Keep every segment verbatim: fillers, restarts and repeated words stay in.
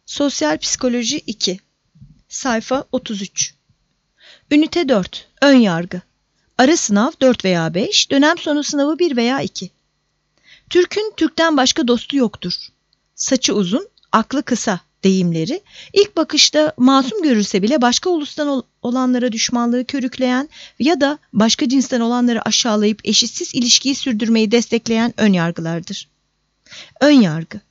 Sosyal Psikoloji iki. Sayfa otuz üç. Ünite dört. Ön yargı. Ara sınav dört veya beş, dönem sonu sınavı bir veya iki. Türk'ün Türk'ten başka dostu yoktur. Saçı uzun, aklı kısa deyimleri ilk bakışta masum görülse bile başka ulustan olanlara düşmanlığı körükleyen ya da başka cinsten olanları aşağılayıp eşitsiz ilişkiyi sürdürmeyi destekleyen ön yargılardır. Ön yargı.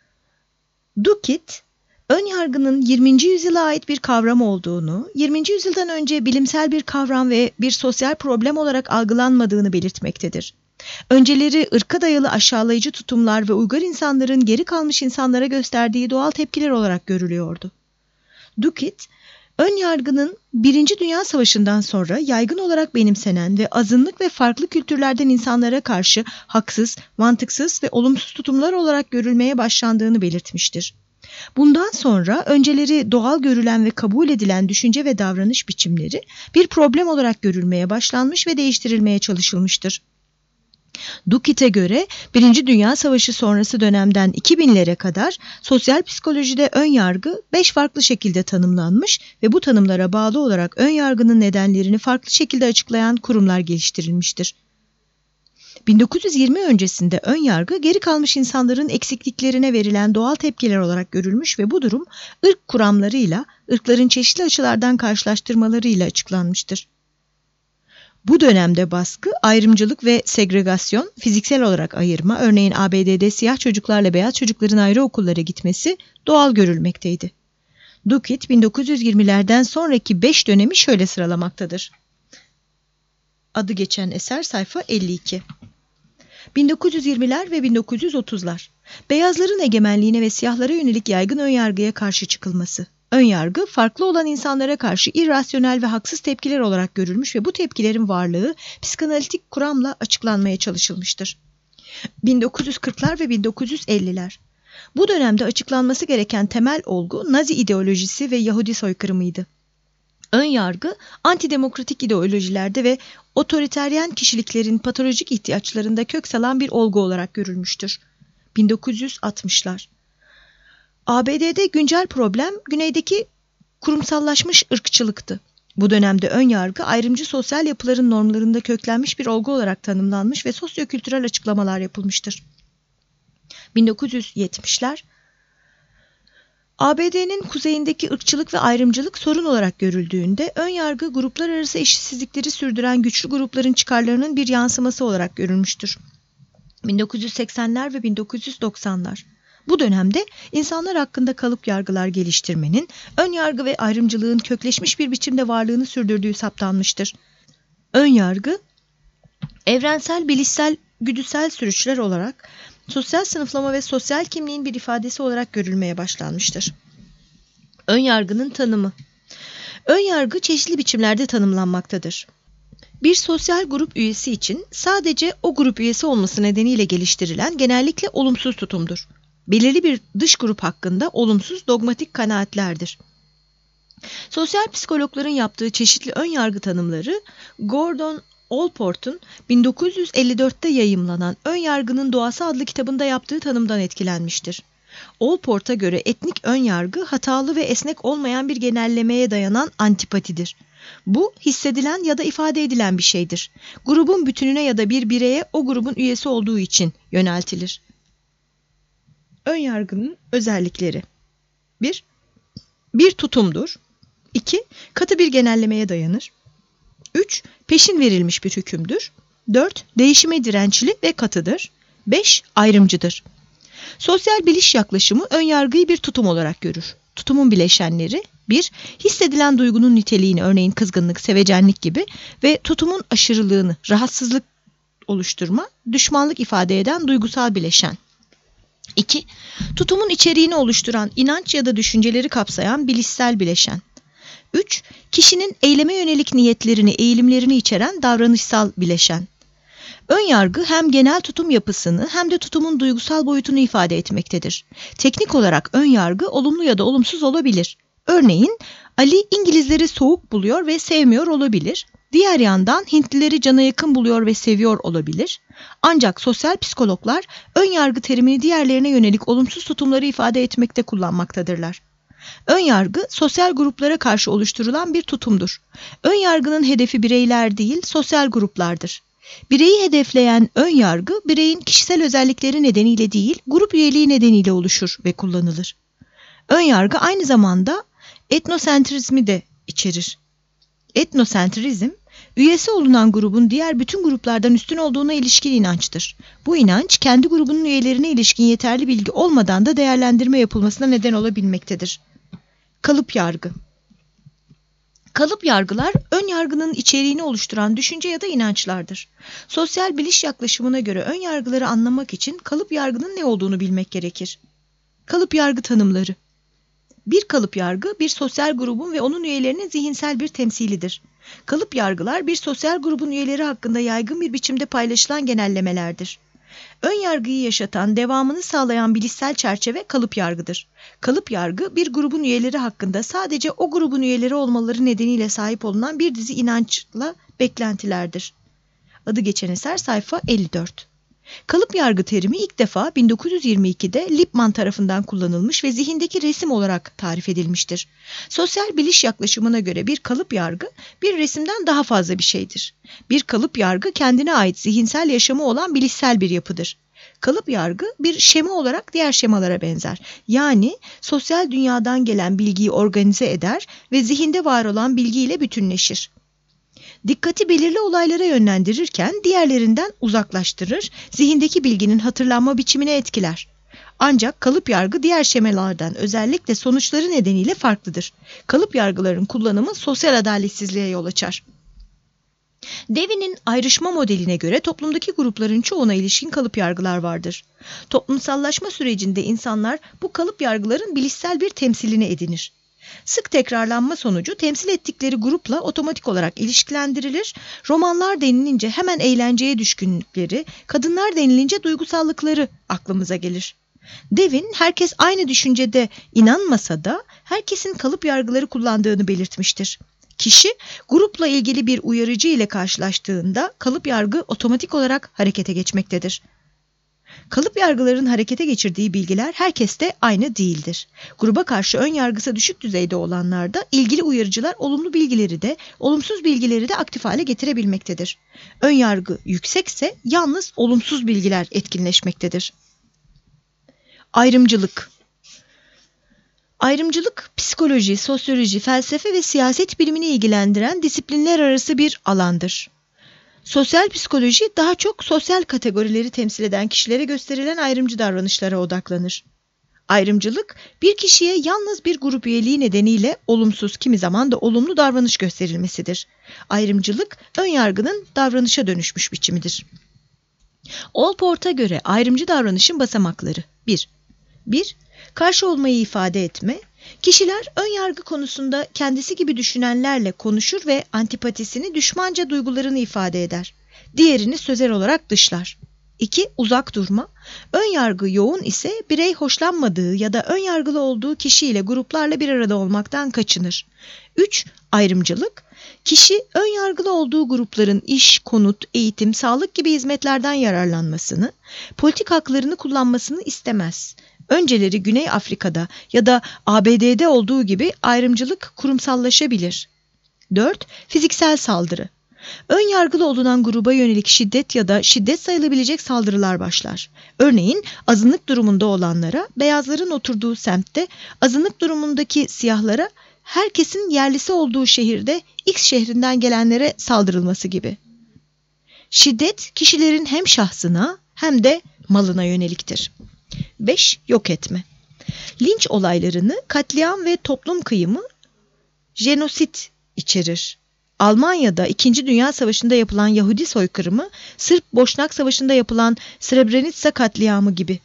Duckett, ön yargının yirminci yüzyıla ait bir kavram olduğunu, yirminci yüzyıldan önce bilimsel bir kavram ve bir sosyal problem olarak algılanmadığını belirtmektedir. Önceleri ırka dayalı aşağılayıcı tutumlar ve uygar insanların geri kalmış insanlara gösterdiği doğal tepkiler olarak görülüyordu. Duckett, ön yargının Birinci Dünya Savaşı'ndan sonra yaygın olarak benimsenen ve azınlık ve farklı kültürlerden insanlara karşı haksız, mantıksız ve olumsuz tutumlar olarak görülmeye başlandığını belirtmiştir. Bundan sonra önceleri doğal görülen ve kabul edilen düşünce ve davranış biçimleri bir problem olarak görülmeye başlanmış ve değiştirilmeye çalışılmıştır. Duckett'e göre Birinci Dünya Savaşı sonrası dönemden iki binlere kadar sosyal psikolojide ön yargı beş farklı şekilde tanımlanmış ve bu tanımlara bağlı olarak ön yargının nedenlerini farklı şekilde açıklayan kurumlar geliştirilmiştir. bin dokuz yüz yirmi öncesinde ön yargı geri kalmış insanların eksikliklerine verilen doğal tepkiler olarak görülmüş ve bu durum ırk kuramlarıyla, ırkların çeşitli açılardan karşılaştırmalarıyla açıklanmıştır. Bu dönemde baskı, ayrımcılık ve segregasyon, fiziksel olarak ayırma, örneğin A B D'de siyah çocuklarla beyaz çocukların ayrı okullara gitmesi doğal görülmekteydi. Duckett bin dokuz yüz yirmilerden sonraki beş dönemi şöyle sıralamaktadır. Adı geçen eser sayfa elli iki. bin dokuz yüz yirmiler ve bin dokuz yüz otuzlar. Beyazların egemenliğine ve siyahlara yönelik yaygın önyargıya karşı çıkılması. Önyargı, farklı olan insanlara karşı irrasyonel ve haksız tepkiler olarak görülmüş ve bu tepkilerin varlığı psikanalitik kuramla açıklanmaya çalışılmıştır. bin dokuz yüz kırklar ve bin dokuz yüz elliler. Bu dönemde açıklanması gereken temel olgu Nazi ideolojisi ve Yahudi soykırımıydı. Önyargı, antidemokratik ideolojilerde ve otoriteryen kişiliklerin patolojik ihtiyaçlarında kök salan bir olgu olarak görülmüştür. bin dokuz yüz altmışlar. A B D'de güncel problem güneydeki kurumsallaşmış ırkçılıktı. Bu dönemde ön yargı ayrımcı sosyal yapıların normlarında köklenmiş bir olgu olarak tanımlanmış ve sosyokültürel açıklamalar yapılmıştır. bin dokuz yüz yetmişler. A B D'nin kuzeyindeki ırkçılık ve ayrımcılık sorun olarak görüldüğünde ön yargı gruplar arası eşitsizlikleri sürdüren güçlü grupların çıkarlarının bir yansıması olarak görülmüştür. bin dokuz yüz seksenler ve bin dokuz yüz doksanlar. Bu dönemde insanlar hakkında kalıp yargılar geliştirmenin, ön yargı ve ayrımcılığın kökleşmiş bir biçimde varlığını sürdürdüğü saptanmıştır. Ön yargı, evrensel bilişsel güdüsel sürüşler olarak sosyal sınıflama ve sosyal kimliğin bir ifadesi olarak görülmeye başlanmıştır. Ön yargının tanımı. Ön yargı çeşitli biçimlerde tanımlanmaktadır. Bir sosyal grup üyesi için sadece o grup üyesi olması nedeniyle geliştirilen genellikle olumsuz tutumdur. Belirli bir dış grup hakkında olumsuz dogmatik kanaatlerdir. Sosyal psikologların yaptığı çeşitli ön yargı tanımları, Gordon Allport'un bin dokuz yüz elli dörtte yayımlanan Ön Yargının Doğası adlı kitabında yaptığı tanımdan etkilenmiştir. Allport'a göre etnik ön yargı hatalı ve esnek olmayan bir genellemeye dayanan antipatidir. Bu hissedilen ya da ifade edilen bir şeydir. Grubun bütününe ya da bir bireye o grubun üyesi olduğu için yöneltilir. Ön yargının özellikleri. bir. Bir tutumdur. iki. Katı bir genellemeye dayanır. üç. Peşin verilmiş bir hükümdür. dört. Değişime dirençli ve katıdır. beş. Ayrımcıdır. Sosyal biliş yaklaşımı ön yargıyı bir tutum olarak görür. Tutumun bileşenleri bir. Hissedilen duygunun niteliğini, örneğin kızgınlık, sevecenlik gibi ve tutumun aşırılığını, rahatsızlık oluşturma, düşmanlık ifade eden duygusal bileşen. iki. Tutumun içeriğini oluşturan inanç ya da düşünceleri kapsayan bilişsel bileşen. üç. Kişinin eyleme yönelik niyetlerini, eğilimlerini içeren davranışsal bileşen. Ön yargı hem genel tutum yapısını hem de tutumun duygusal boyutunu ifade etmektedir. Teknik olarak ön yargı olumlu ya da olumsuz olabilir. Örneğin Ali İngilizleri soğuk buluyor ve sevmiyor olabilir. Diğer yandan Hintlileri cana yakın buluyor ve seviyor olabilir. Ancak sosyal psikologlar ön yargı terimini diğerlerine yönelik olumsuz tutumları ifade etmekte kullanmaktadırlar. Ön yargı sosyal gruplara karşı oluşturulan bir tutumdur. Ön yargının hedefi bireyler değil, sosyal gruplardır. Bireyi hedefleyen ön yargı bireyin kişisel özellikleri nedeniyle değil, grup üyeliği nedeniyle oluşur ve kullanılır. Ön yargı aynı zamanda etnosentrizmi de içerir. Etnosentrizm, üyesi olunan grubun diğer bütün gruplardan üstün olduğuna ilişkin inançtır. Bu inanç, kendi grubunun üyelerine ilişkin yeterli bilgi olmadan da değerlendirme yapılmasına neden olabilmektedir. Kalıp yargı. Kalıp yargılar, ön yargının içeriğini oluşturan düşünce ya da inançlardır. Sosyal biliş yaklaşımına göre ön yargıları anlamak için kalıp yargının ne olduğunu bilmek gerekir. Kalıp yargı tanımları. Bir kalıp yargı, bir sosyal grubun ve onun üyelerinin zihinsel bir temsilidir. Kalıp yargılar, bir sosyal grubun üyeleri hakkında yaygın bir biçimde paylaşılan genellemelerdir. Ön yargıyı yaşatan, devamını sağlayan bilişsel çerçeve kalıp yargıdır. Kalıp yargı, bir grubun üyeleri hakkında sadece o grubun üyeleri olmaları nedeniyle sahip olunan bir dizi inançla beklentilerdir. Adı geçen eser sayfa elli dört. Kalıp yargı terimi ilk defa bin dokuz yüz yirmi ikide Lippmann tarafından kullanılmış ve zihindeki resim olarak tarif edilmiştir. Sosyal biliş yaklaşımına göre bir kalıp yargı bir resimden daha fazla bir şeydir. Bir kalıp yargı kendine ait zihinsel yaşamı olan bilişsel bir yapıdır. Kalıp yargı bir şema olarak diğer şemalara benzer. Yani sosyal dünyadan gelen bilgiyi organize eder ve zihinde var olan bilgiyle bütünleşir. Dikkati belirli olaylara yönlendirirken diğerlerinden uzaklaştırır, zihindeki bilginin hatırlanma biçimine etkiler. Ancak kalıp yargı diğer şemalardan özellikle sonuçları nedeniyle farklıdır. Kalıp yargıların kullanımı sosyal adaletsizliğe yol açar. Dewey'nin ayrışma modeline göre toplumdaki grupların çoğuna ilişkin kalıp yargılar vardır. Toplumsallaşma sürecinde insanlar bu kalıp yargıların bilişsel bir temsilini edinir. Sık tekrarlanma sonucu temsil ettikleri grupla otomatik olarak ilişkilendirilir, romanlar denilince hemen eğlenceye düşkünlükleri, kadınlar denilince duygusallıkları aklımıza gelir. Dewey, herkes aynı düşüncede inanmasa da herkesin kalıp yargıları kullandığını belirtmiştir. Kişi, grupla ilgili bir uyarıcı ile karşılaştığında kalıp yargı otomatik olarak harekete geçmektedir. Kalıp yargıların harekete geçirdiği bilgiler herkeste aynı değildir. Gruba karşı ön yargısı düşük düzeyde olanlarda ilgili uyarıcılar olumlu bilgileri de, olumsuz bilgileri de aktif hale getirebilmektedir. Ön yargı yüksekse yalnız olumsuz bilgiler etkinleşmektedir. Ayrımcılık. Ayrımcılık, psikoloji, sosyoloji, felsefe ve siyaset bilimini ilgilendiren disiplinler arası bir alandır. Sosyal psikoloji daha çok sosyal kategorileri temsil eden kişilere gösterilen ayrımcı davranışlara odaklanır. Ayrımcılık, bir kişiye yalnız bir grup üyeliği nedeniyle olumsuz, kimi zaman da olumlu davranış gösterilmesidir. Ayrımcılık, ön yargının davranışa dönüşmüş biçimidir. Allport'a göre ayrımcı davranışın basamakları. bir. bir. Karşı olmayı ifade etme. Kişiler ön yargı konusunda kendisi gibi düşünenlerle konuşur ve antipatisini, düşmanca duygularını ifade eder. Diğerini sözel olarak dışlar. iki. Uzak durma. Ön yargı yoğun ise birey hoşlanmadığı ya da ön yargılı olduğu kişiyle, gruplarla bir arada olmaktan kaçınır. üç. Ayrımcılık. Kişi ön yargılı olduğu grupların iş, konut, eğitim, sağlık gibi hizmetlerden yararlanmasını, politik haklarını kullanmasını istemez. Önceleri Güney Afrika'da ya da A B D'de olduğu gibi ayrımcılık kurumsallaşabilir. dört. Fiziksel saldırı. Ön yargılı olunan gruba yönelik şiddet ya da şiddet sayılabilecek saldırılar başlar. Örneğin azınlık durumunda olanlara, beyazların oturduğu semtte azınlık durumundaki siyahlara, herkesin yerlisi olduğu şehirde X şehrinden gelenlere saldırılması gibi. Şiddet kişilerin hem şahsına hem de malına yöneliktir. beş. Yok etme. Linç olaylarını, katliam ve toplum kıyımı, jenosit içerir. Almanya'da İkinci Dünya Savaşı'nda yapılan Yahudi soykırımı, Sırp-Boşnak Savaşı'nda yapılan Srebrenica katliamı gibi.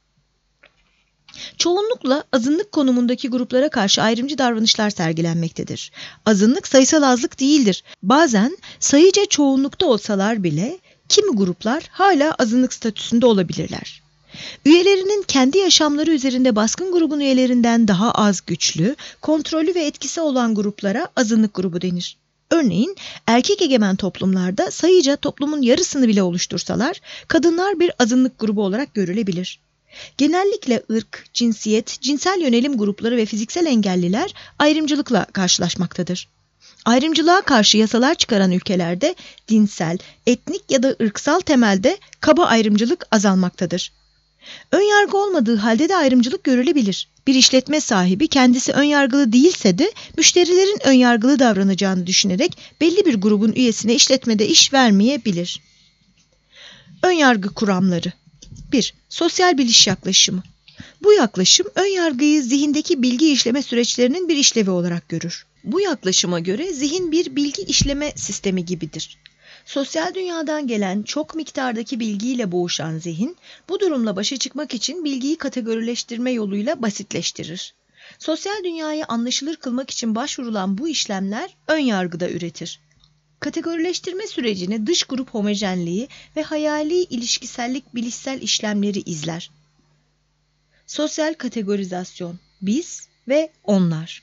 Çoğunlukla azınlık konumundaki gruplara karşı ayrımcı davranışlar sergilenmektedir. Azınlık sayısal azlık değildir. Bazen sayıca çoğunlukta olsalar bile kimi gruplar hala azınlık statüsünde olabilirler. Üyelerinin kendi yaşamları üzerinde baskın grubun üyelerinden daha az güçlü, kontrollü ve etkisi olan gruplara azınlık grubu denir. Örneğin erkek egemen toplumlarda sayıca toplumun yarısını bile oluştursalar kadınlar bir azınlık grubu olarak görülebilir. Genellikle ırk, cinsiyet, cinsel yönelim grupları ve fiziksel engelliler ayrımcılıkla karşılaşmaktadır. Ayrımcılığa karşı yasalar çıkaran ülkelerde dinsel, etnik ya da ırksal temelde kaba ayrımcılık azalmaktadır. Önyargı olmadığı halde de ayrımcılık görülebilir. Bir işletme sahibi kendisi önyargılı değilse de müşterilerin önyargılı davranacağını düşünerek belli bir grubun üyesine işletmede iş vermeyebilir. Önyargı kuramları. bir. Sosyal biliş yaklaşımı. Bu yaklaşım önyargıyı zihindeki bilgi işleme süreçlerinin bir işlevi olarak görür. Bu yaklaşıma göre zihin bir bilgi işleme sistemi gibidir. Sosyal dünyadan gelen çok miktardaki bilgiyle boğuşan zihin, bu durumla başa çıkmak için bilgiyi kategorileştirme yoluyla basitleştirir. Sosyal dünyayı anlaşılır kılmak için başvurulan bu işlemler önyargıda üretir. Kategorileştirme sürecini dış grup homojenliği ve hayali ilişkisellik bilişsel işlemleri izler. Sosyal kategorizasyon, biz ve onlar.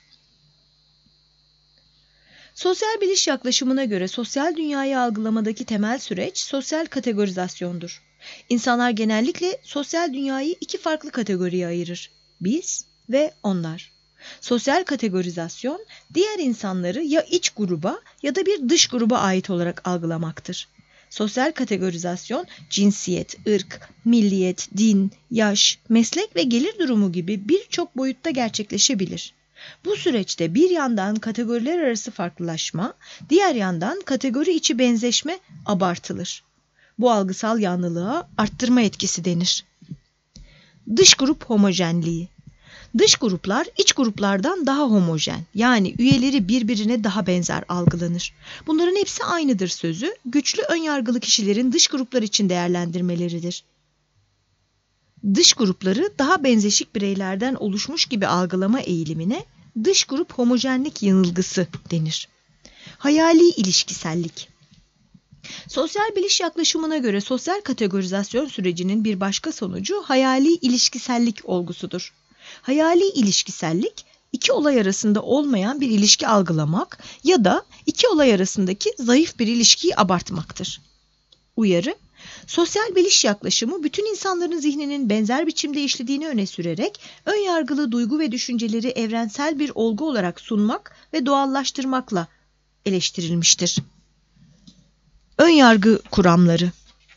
Sosyal biliş yaklaşımına göre sosyal dünyayı algılamadaki temel süreç sosyal kategorizasyondur. İnsanlar genellikle sosyal dünyayı iki farklı kategoriye ayırır: biz ve onlar. Sosyal kategorizasyon, diğer insanları ya iç gruba ya da bir dış gruba ait olarak algılamaktır. Sosyal kategorizasyon, cinsiyet, ırk, milliyet, din, yaş, meslek ve gelir durumu gibi birçok boyutta gerçekleşebilir. Bu süreçte bir yandan kategoriler arası farklılaşma, diğer yandan kategori içi benzeşme abartılır. Bu algısal yanlılığa arttırma etkisi denir. Dış grup homojenliği. Dış gruplar iç gruplardan daha homojen, yani üyeleri birbirine daha benzer algılanır. Bunların hepsi aynıdır sözü, güçlü önyargılı kişilerin dış gruplar için değerlendirmeleridir. Dış grupları daha benzeşik bireylerden oluşmuş gibi algılama eğilimine dış grup homojenlik yanılgısı denir. Hayali ilişkisellik. Sosyal biliş yaklaşımına göre sosyal kategorizasyon sürecinin bir başka sonucu hayali ilişkisellik olgusudur. Hayali ilişkisellik, iki olay arasında olmayan bir ilişki algılamak ya da iki olay arasındaki zayıf bir ilişkiyi abartmaktır. Uyarı: sosyal biliş yaklaşımı bütün insanların zihninin benzer biçimde işlediğini öne sürerek önyargılı duygu ve düşünceleri evrensel bir olgu olarak sunmak ve doğallaştırmakla eleştirilmiştir. Önyargı kuramları.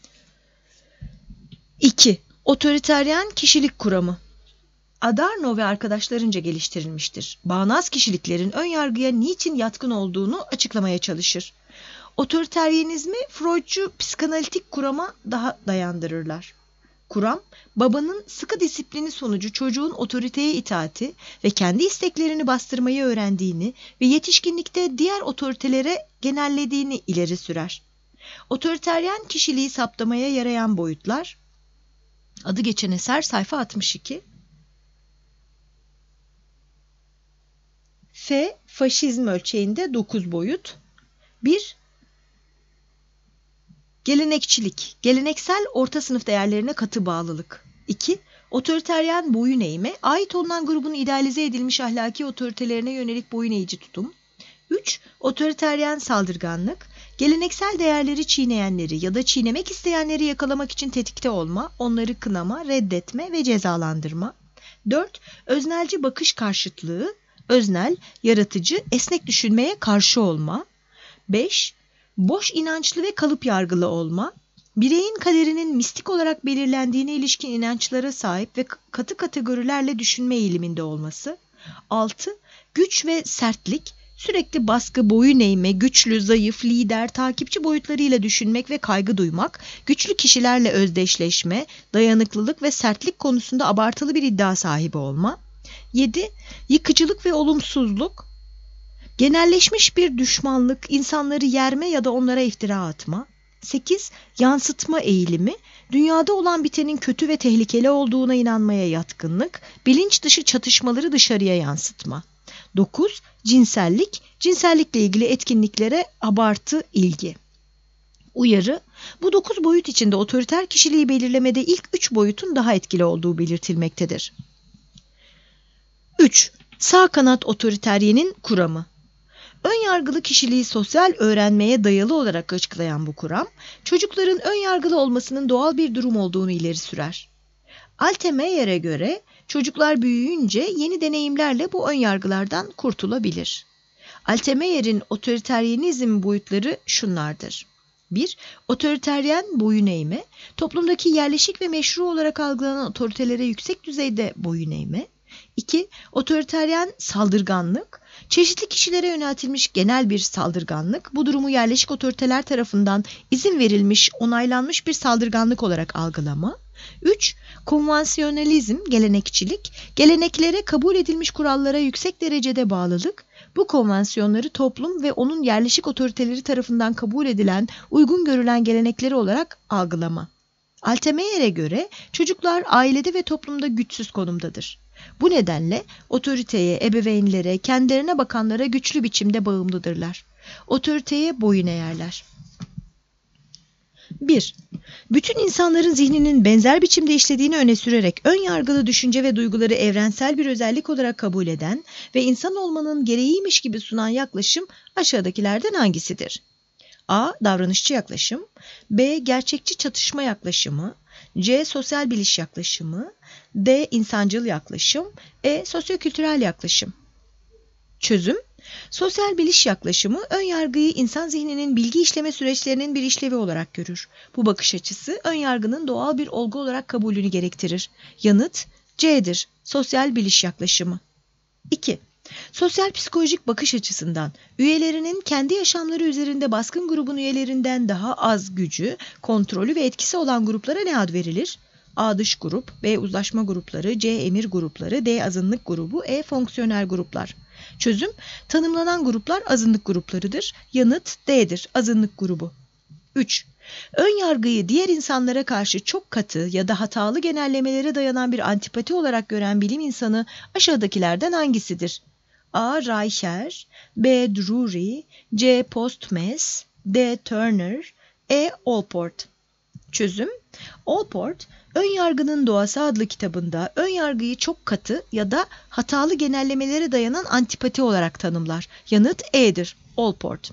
iki. Otoriteryen kişilik kuramı. Adorno ve arkadaşlarınca geliştirilmiştir. Bağnaz kişiliklerin önyargıya niçin yatkın olduğunu açıklamaya çalışır. Otoriteryenizmi Freudcu psikanalitik kurama daha dayandırırlar. Kuram, babanın sıkı disiplini sonucu çocuğun otoriteye itaati ve kendi isteklerini bastırmayı öğrendiğini ve yetişkinlikte diğer otoritelere genellediğini ileri sürer. Otoriteryen kişiliği saptamaya yarayan boyutlar. Adı geçen eser sayfa altmış iki. F. Faşizm ölçeğinde dokuz boyut. bir. Gelenekçilik, geleneksel orta sınıf değerlerine katı bağlılık. iki. Otoriteryen boyun eğme, ait olunan grubun idealize edilmiş ahlaki otoritelerine yönelik boyun eğici tutum. üç. Otoriteryen saldırganlık, geleneksel değerleri çiğneyenleri ya da çiğnemek isteyenleri yakalamak için tetikte olma, onları kınama, reddetme ve cezalandırma. dört. Öznelci bakış karşıtlığı, öznel, yaratıcı, esnek düşünmeye karşı olma. beş. Boş inançlı ve kalıp yargılı olma, bireyin kaderinin mistik olarak belirlendiğine ilişkin inançlara sahip ve katı kategorilerle düşünme eğiliminde olması. altı. Güç ve sertlik, sürekli baskı, boyun eğme, güçlü, zayıf, lider, takipçi boyutlarıyla düşünmek ve kaygı duymak, güçlü kişilerle özdeşleşme, dayanıklılık ve sertlik konusunda abartılı bir iddia sahibi olma. yedi. Yıkıcılık ve olumsuzluk, genelleşmiş bir düşmanlık, insanları yerme ya da onlara iftira atma. sekiz. Yansıtma eğilimi, dünyada olan bitenin kötü ve tehlikeli olduğuna inanmaya yatkınlık, bilinç dışı çatışmaları dışarıya yansıtma. dokuz. Cinsellik, cinsellikle ilgili etkinliklere abartı ilgi. Uyarı: bu dokuz boyut içinde otoriter kişiliği belirlemede ilk üç boyutun daha etkili olduğu belirtilmektedir. üç. Sağ kanat otoriteryenin kuramı. Ön yargılı kişiliği sosyal öğrenmeye dayalı olarak açıklayan bu kuram, çocukların ön yargılı olmasının doğal bir durum olduğunu ileri sürer. Altemeyer'e göre çocuklar büyüyünce yeni deneyimlerle bu ön yargılardan kurtulabilir. Altemeyer'in otoriteryenizm boyutları şunlardır. bir. Otoriteryen boyun eğme, toplumdaki yerleşik ve meşru olarak algılanan otoritelere yüksek düzeyde boyun eğme. iki. Otoriteryen saldırganlık, çeşitli kişilere yöneltilmiş genel bir saldırganlık, bu durumu yerleşik otoriteler tarafından izin verilmiş, onaylanmış bir saldırganlık olarak algılama. üç. Konvansiyonalizm, gelenekçilik, geleneklere kabul edilmiş kurallara yüksek derecede bağlılık, bu konvansiyonları toplum ve onun yerleşik otoriteleri tarafından kabul edilen, uygun görülen gelenekleri olarak algılama. Altemeyer'e göre çocuklar ailede ve toplumda güçsüz konumdadır. Bu nedenle otoriteye, ebeveynlere, kendilerine bakanlara güçlü biçimde bağımlıdırlar. Otoriteye boyun eğerler. bir. Bütün insanların zihninin benzer biçimde işlediğini öne sürerek ön yargılı düşünce ve duyguları evrensel bir özellik olarak kabul eden ve insan olmanın gereğiymiş gibi sunan yaklaşım aşağıdakilerden hangisidir? A. Davranışçı yaklaşım, B. Gerçekçi çatışma yaklaşımı, C. Sosyal biliş yaklaşımı, D. İnsancıl yaklaşım, E. Sosyokültürel yaklaşım. Çözüm: sosyal biliş yaklaşımı ön yargıyı insan zihninin bilgi işleme süreçlerinin bir işlevi olarak görür. Bu bakış açısı ön yargının doğal bir olgu olarak kabulünü gerektirir. Yanıt C'dir. Sosyal biliş yaklaşımı. iki. Sosyal psikolojik bakış açısından üyelerinin kendi yaşamları üzerinde baskın grubun üyelerinden daha az gücü, kontrolü ve etkisi olan gruplara ne ad verilir? A. Dış grup, B. Uzlaşma grupları, C. Emir grupları, D. Azınlık grubu, E. Fonksiyonel gruplar. Çözüm: tanımlanan gruplar azınlık gruplarıdır. Yanıt D'dir. Azınlık grubu. üç. Ön yargıyı diğer insanlara karşı çok katı ya da hatalı genellemelere dayanan bir antipati olarak gören bilim insanı aşağıdakilerden hangisidir? A. Reicher, B. Drury, C. Postmes, D. Turner, E. Allport. Çözüm: Allport, Ön Yargının Doğası adlı kitabında ön yargıyı çok katı ya da hatalı genellemelere dayanan antipati olarak tanımlar. Yanıt E'dir. Allport.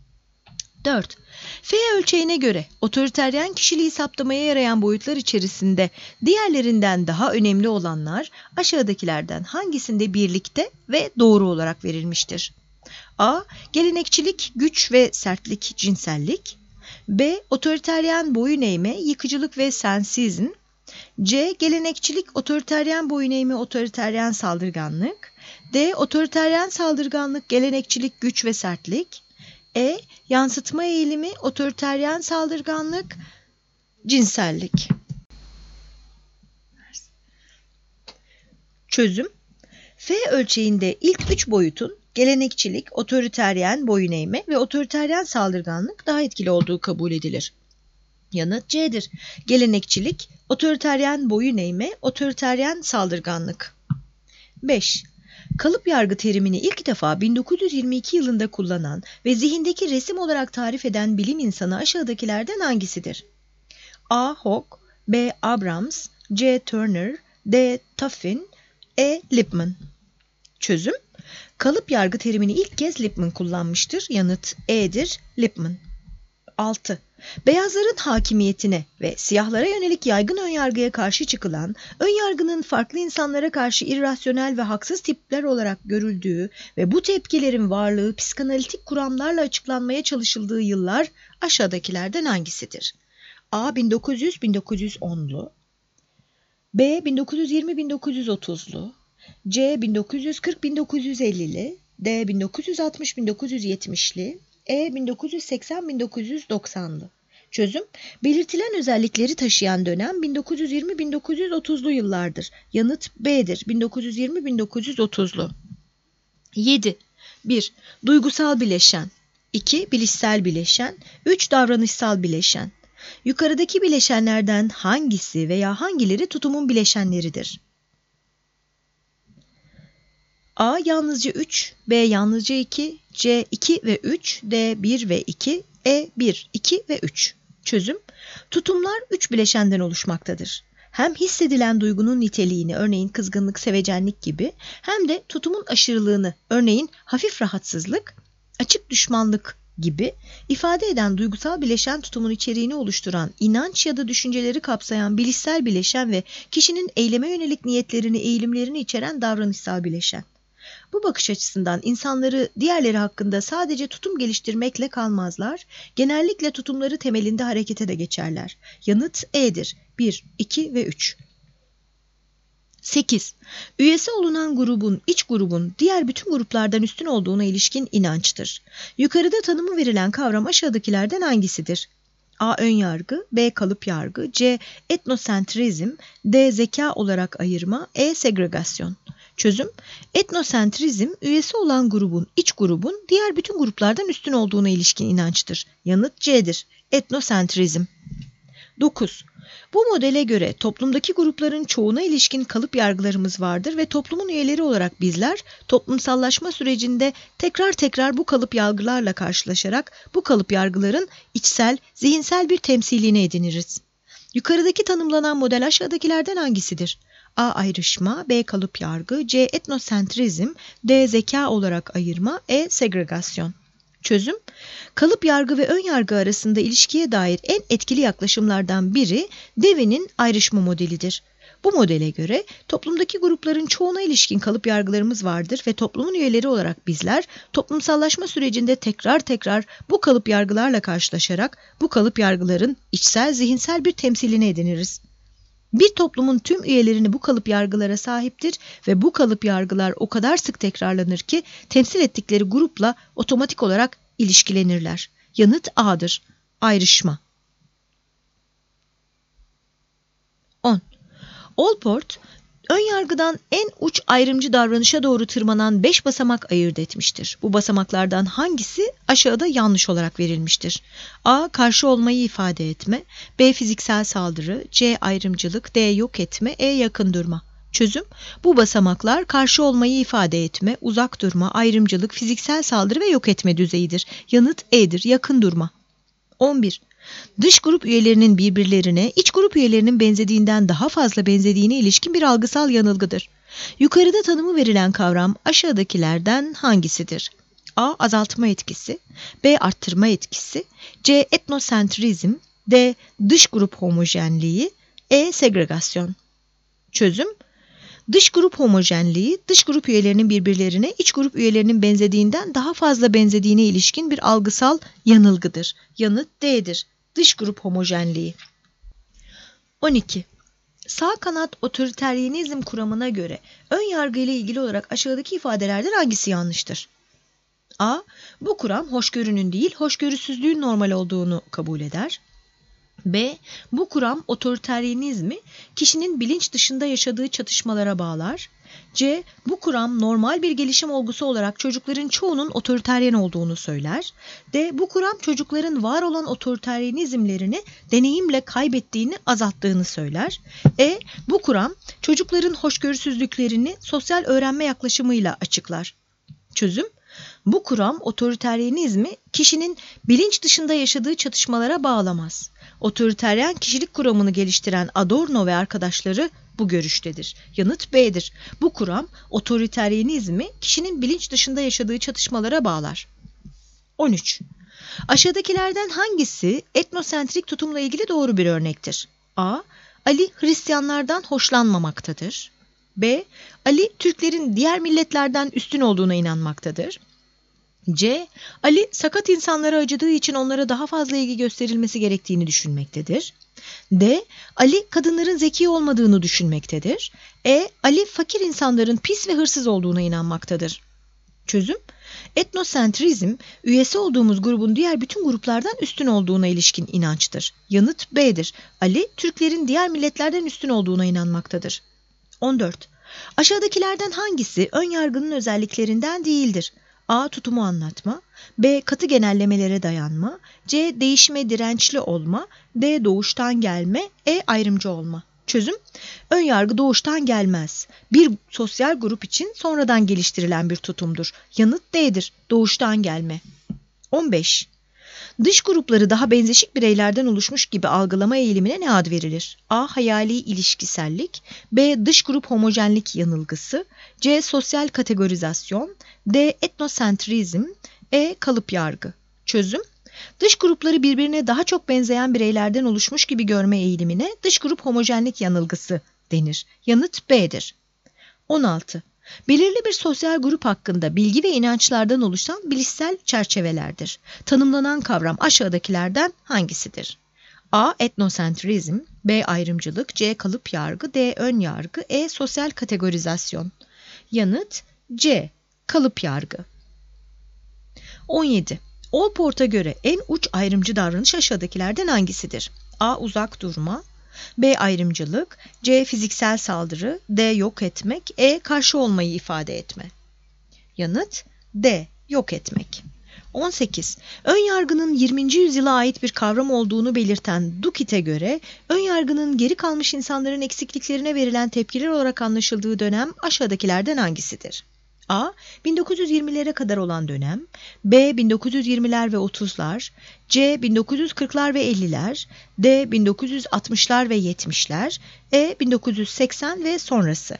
dört. F ölçeğine göre otoriteryen kişiliği saptamaya yarayan boyutlar içerisinde diğerlerinden daha önemli olanlar aşağıdakilerden hangisinde birlikte ve doğru olarak verilmiştir? A. Gelenekçilik, güç ve sertlik, cinsellik. B. Otoriteryen boyun eğme, yıkıcılık ve sensizm. C. Gelenekçilik, otoriteryen boyun eğme, otoriteryen saldırganlık. D. Otoriteryen saldırganlık, gelenekçilik, güç ve sertlik. E. Yansıtma eğilimi, otoriteryen saldırganlık, cinsellik. Çözüm: F ölçeğinde ilk üç boyutun gelenekçilik, otoriteryen boyun eğme ve otoriteryen saldırganlık daha etkili olduğu kabul edilir. Yanıt C'dir. Gelenekçilik, otoriteryen boyun eğme, otoriteryen saldırganlık. beş. Kalıp yargı terimini ilk defa bin dokuz yüz yirmi iki yılında kullanan ve zihindeki resim olarak tarif eden bilim insanı aşağıdakilerden hangisidir? A. Hawke, B. Abrams, C. Turner, D. Tuffin, E. Lippmann. Çözüm: Kalıp yargı terimini ilk kez Lippmann kullanmıştır. Yanıt E'dir. Lippmann. altı. Beyazların hakimiyetine ve siyahlara yönelik yaygın önyargıya karşı çıkılan, önyargının farklı insanlara karşı irrasyonel ve haksız tipler olarak görüldüğü ve bu tepkilerin varlığı psikanalitik kuramlarla açıklanmaya çalışıldığı yıllar aşağıdakilerden hangisidir? A. bin dokuz yüz - bin dokuz yüz onlu, B. bin dokuz yüz yirmi - bin dokuz yüz otuzlu, C. bin dokuz yüz kırk - bin dokuz yüz ellili, D. bin dokuz yüz altmış - bin dokuz yüz yetmişli, E. bin dokuz yüz seksen - bin dokuz yüz doksanlı. Çözüm: belirtilen özellikleri taşıyan dönem bin dokuz yüz yirmi - bin dokuz yüz otuzlu yıllardır. Yanıt B'dir. bin dokuz yüz yirmi - bin dokuz yüz otuzlu. yedi. bir. Duygusal bileşen. iki. Bilişsel bileşen. üç. Davranışsal bileşen. Yukarıdaki bileşenlerden hangisi veya hangileri tutumun bileşenleridir? A. Yalnızca üç, B. Yalnızca iki, C. iki ve üç, D. bir ve iki, E. bir, iki ve üç. Çözüm: tutumlar üç bileşenden oluşmaktadır. Hem hissedilen duygunun niteliğini, örneğin kızgınlık, sevecenlik gibi, hem de tutumun aşırılığını, örneğin hafif rahatsızlık, açık düşmanlık gibi ifade eden duygusal bileşen tutumun içeriğini oluşturan, inanç ya da düşünceleri kapsayan bilişsel bileşen ve kişinin eyleme yönelik niyetlerini, eğilimlerini içeren davranışsal bileşen. Bu bakış açısından insanları diğerleri hakkında sadece tutum geliştirmekle kalmazlar, genellikle tutumları temelinde harekete de geçerler. Yanıt E'dir. bir, iki ve üç. sekiz. Üyesi olunan grubun, iç grubun diğer bütün gruplardan üstün olduğuna ilişkin inançtır. Yukarıda tanımı verilen kavram aşağıdakilerden hangisidir? A. Önyargı, B. Kalıp yargı, C. Etnosentrizm, D. Zeka olarak ayırma, E. Segregasyon. Çözüm: etnosentrizm, üyesi olan grubun, iç grubun diğer bütün gruplardan üstün olduğuna ilişkin inançtır. Yanıt C'dir. Etnosentrizm. dokuz. Bu modele göre toplumdaki grupların çoğuna ilişkin kalıp yargılarımız vardır ve toplumun üyeleri olarak bizler toplumsallaşma sürecinde tekrar tekrar bu kalıp yargılarla karşılaşarak bu kalıp yargıların içsel, zihinsel bir temsilini ediniriz. Yukarıdaki tanımlanan model aşağıdakilerden hangisidir? A. Ayrışma, B. Kalıp yargı, C. Etnosentrizm, D. Zeka olarak ayırma, E. Segregasyon. Çözüm: kalıp yargı ve ön yargı arasında ilişkiye dair en etkili yaklaşımlardan biri Dewey'nin ayrışma modelidir. Bu modele göre toplumdaki grupların çoğuna ilişkin kalıp yargılarımız vardır ve toplumun üyeleri olarak bizler toplumsallaşma sürecinde tekrar tekrar bu kalıp yargılarla karşılaşarak bu kalıp yargıların içsel, zihinsel bir temsilini ediniriz. Bir toplumun tüm üyelerini bu kalıp yargılara sahiptir ve bu kalıp yargılar o kadar sık tekrarlanır ki temsil ettikleri grupla otomatik olarak ilişkilenirler. Yanıt A'dır. Ayrışma. on. Allport, önyargıdan en uç ayrımcı davranışa doğru tırmanan beş basamak ayırt etmiştir. Bu basamaklardan hangisi aşağıda yanlış olarak verilmiştir? A. Karşı olmayı ifade etme, B. Fiziksel saldırı, C. Ayrımcılık, D. Yok etme, E. Yakın durma. Çözüm: bu basamaklar karşı olmayı ifade etme, uzak durma, ayrımcılık, fiziksel saldırı ve yok etme düzeyidir. Yanıt E'dir. Yakın durma. on bir. Dış grup üyelerinin birbirlerine, iç grup üyelerinin benzediğinden daha fazla benzediğine ilişkin bir algısal yanılgıdır. Yukarıda tanımı verilen kavram aşağıdakilerden hangisidir? A. Azaltma etkisi, B. Arttırma etkisi, C. Etnosentrizm, D. Dış grup homojenliği, E. Segregasyon. Çözüm: dış grup homojenliği, dış grup üyelerinin birbirlerine, iç grup üyelerinin benzediğinden daha fazla benzediğine ilişkin bir algısal yanılgıdır. Yanıt D'dir. Dış grup homojenliği. on iki. Sağ kanat otoriteryenizm kuramına göre ön yargı ile ilgili olarak aşağıdaki ifadelerden hangisi yanlıştır? A. Bu kuram hoşgörünün değil, hoşgörüsüzlüğün normal olduğunu kabul eder. B. Bu kuram otoriteryenizmi kişinin bilinç dışında yaşadığı çatışmalara bağlar. C. Bu kuram normal bir gelişim olgusu olarak çocukların çoğunun otoriteryen olduğunu söyler. D. Bu kuram çocukların var olan otoriteryenizmlerini deneyimle kaybettiğini, azalttığını söyler. E. Bu kuram çocukların hoşgörüsüzlüklerini sosyal öğrenme yaklaşımıyla açıklar. Çözüm: bu kuram otoriteryenizmi kişinin bilinç dışında yaşadığı çatışmalara bağlamaz. Otoriteryen kişilik kuramını geliştiren Adorno ve arkadaşları bu görüştedir. Yanıt B'dir. Bu kuram otoriteryenizmi kişinin bilinç dışında yaşadığı çatışmalara bağlar. on üç. Aşağıdakilerden hangisi etnosentrik tutumla ilgili doğru bir örnektir? A. Ali Hristiyanlardan hoşlanmamaktadır. B. Ali Türklerin diğer milletlerden üstün olduğuna inanmaktadır. C. Ali sakat insanlara acıdığı için onlara daha fazla ilgi gösterilmesi gerektiğini düşünmektedir. D. Ali kadınların zeki olmadığını düşünmektedir. E. Ali fakir insanların pis ve hırsız olduğuna inanmaktadır. Çözüm: etnosentrizm, üyesi olduğumuz grubun diğer bütün gruplardan üstün olduğuna ilişkin inançtır. Yanıt B'dir. Ali Türklerin diğer milletlerden üstün olduğuna inanmaktadır. on dört. Aşağıdakilerden hangisi ön yargının özelliklerinden değildir? A. Tutumu anlatma, B. Katı genellemelere dayanma, C. Değişime dirençli olma, D. Doğuştan gelme, E. Ayrımcı olma. Çözüm: önyargı doğuştan gelmez. Bir sosyal grup için sonradan geliştirilen bir tutumdur. Yanıt D'dir. Doğuştan gelme. on beş. Dış grupları daha benzeşik bireylerden oluşmuş gibi algılama eğilimine ne ad verilir? A. Hayali ilişkisellik, B. Dış grup homojenlik yanılgısı, C. Sosyal kategorizasyon, D. Etnosentrizm, E. Kalıp yargı. Çözüm: dış grupları birbirine daha çok benzeyen bireylerden oluşmuş gibi görme eğilimine dış grup homojenlik yanılgısı denir. Yanıt B'dir. on altı. Belirli bir sosyal grup hakkında bilgi ve inançlardan oluşan bilişsel çerçevelerdir. Tanımlanan kavram aşağıdakilerden hangisidir? A. Etnosentrizm, B. Ayrımcılık, C. Kalıp yargı, D. Ön yargı, E. Sosyal kategorizasyon. Yanıt C. Kalıp yargı. on yedi. Allport'a göre en uç ayrımcı davranış aşağıdakilerden hangisidir? A. Uzak durma, B. Ayrımcılık, C. Fiziksel saldırı, D. Yok etmek, E. Karşı olmayı ifade etme. Yanıt D. Yok etmek. on sekiz. Önyargının yirminci yüzyıla ait bir kavram olduğunu belirten Dukitt'e göre önyargının geri kalmış insanların eksikliklerine verilen tepkiler olarak anlaşıldığı dönem aşağıdakilerden hangisidir? A. bin dokuz yüz yirmilere kadar olan dönem, B. bin dokuz yüz yirmiler ve otuzlar, C. bin dokuz yüz kırklar ve elliler, D. bin dokuz yüz altmışlar ve yetmişler, E. bin dokuz yüz seksen ve sonrası.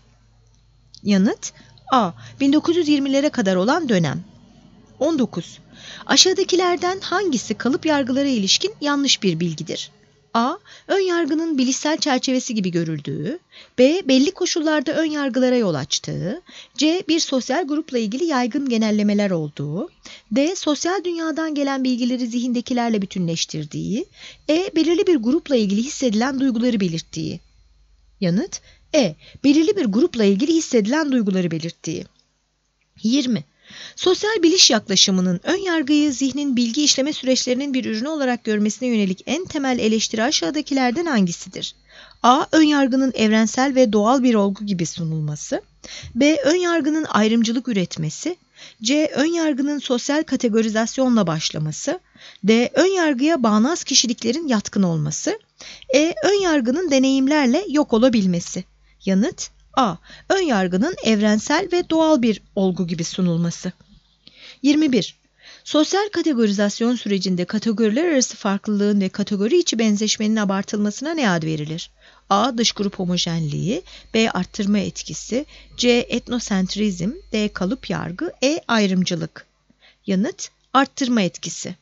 Yanıt A. bin dokuz yüz yirmilere kadar olan dönem. on dokuz. Aşağıdakilerden hangisi kalıp yargılara ilişkin yanlış bir bilgidir? A. Önyargının bilişsel çerçevesi gibi görüldüğü, B. Belli koşullarda önyargılara yol açtığı, C. Bir sosyal grupla ilgili yaygın genellemeler olduğu, D. Sosyal dünyadan gelen bilgileri zihindekilerle bütünleştirdiği, E. Belirli bir grupla ilgili hissedilen duyguları belirttiği. Yanıt E. Belirli bir grupla ilgili hissedilen duyguları belirttiği. yirmi. Sosyal biliş yaklaşımının önyargıyı zihnin bilgi işleme süreçlerinin bir ürünü olarak görmesine yönelik en temel eleştiri aşağıdakilerden hangisidir? A. Önyargının evrensel ve doğal bir olgu gibi sunulması, B. Önyargının ayrımcılık üretmesi, C. Önyargının sosyal kategorizasyonla başlaması, D. Önyargıya bağnaz kişiliklerin yatkın olması, E. Önyargının deneyimlerle yok olabilmesi. Yanıt A. Önyargının evrensel ve doğal bir olgu gibi sunulması. yirmi bir. Sosyal kategorizasyon sürecinde kategoriler arası farklılığın ve kategori içi benzeşmenin abartılmasına ne ad verilir? A. Dış grup homojenliği, B. Arttırma etkisi, C. Etnosentrizm, D. Kalıp yargı, E. Ayrımcılık. Yanıt arttırma etkisi.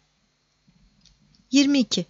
yirmi iki.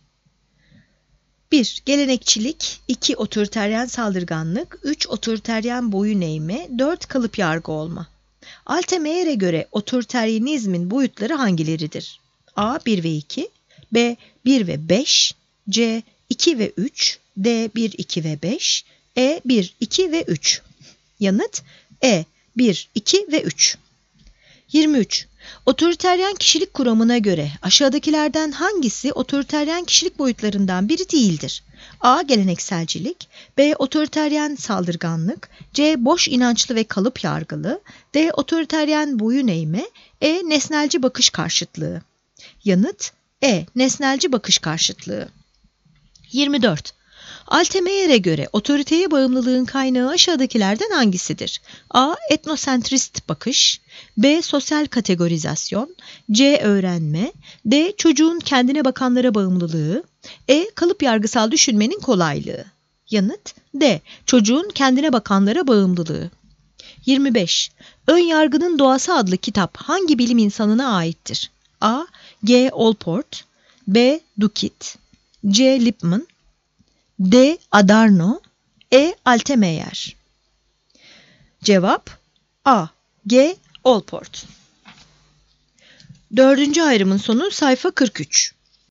bir. Gelenekçilik, iki. Otoriteryen saldırganlık, üç. Otoriteryen boyun eğme, dört. Kalıp yargı olma. Altemeyer'e göre otoriteryenizmin boyutları hangileridir? A. bir ve iki, B. bir ve beş, C. iki ve üç, D. bir, iki ve beş, E. bir, iki ve üç. Yanıt E. bir, iki ve üç. yirmi üç. Otoriteryen kişilik kuramına göre aşağıdakilerden hangisi otoriteryen kişilik boyutlarından biri değildir? A. Gelenekselcilik, B. Otoriteryen saldırganlık, C. Boş inançlı ve kalıp yargılı, D. Otoriteryen boyun eğme, E. Nesnelci bakış karşıtlığı. Yanıt E. Nesnelci bakış karşıtlığı. yirmi dört. Altemeyer'e göre otoriteye bağımlılığın kaynağı aşağıdakilerden hangisidir? A. Etnosentrist bakış, B. Sosyal kategorizasyon, C. Öğrenme, D. Çocuğun kendine bakanlara bağımlılığı, E. Kalıp yargısal düşünmenin kolaylığı. Yanıt D. Çocuğun kendine bakanlara bağımlılığı. yirmi beş. Önyargının Doğası adlı kitap hangi bilim insanına aittir? A. G. Allport, B. Dukitt, C. Lippmann, D. Adorno, E. Altemeyer. Cevap A. G. Allport. Dördüncü ayrımın sonu sayfa kırk üç.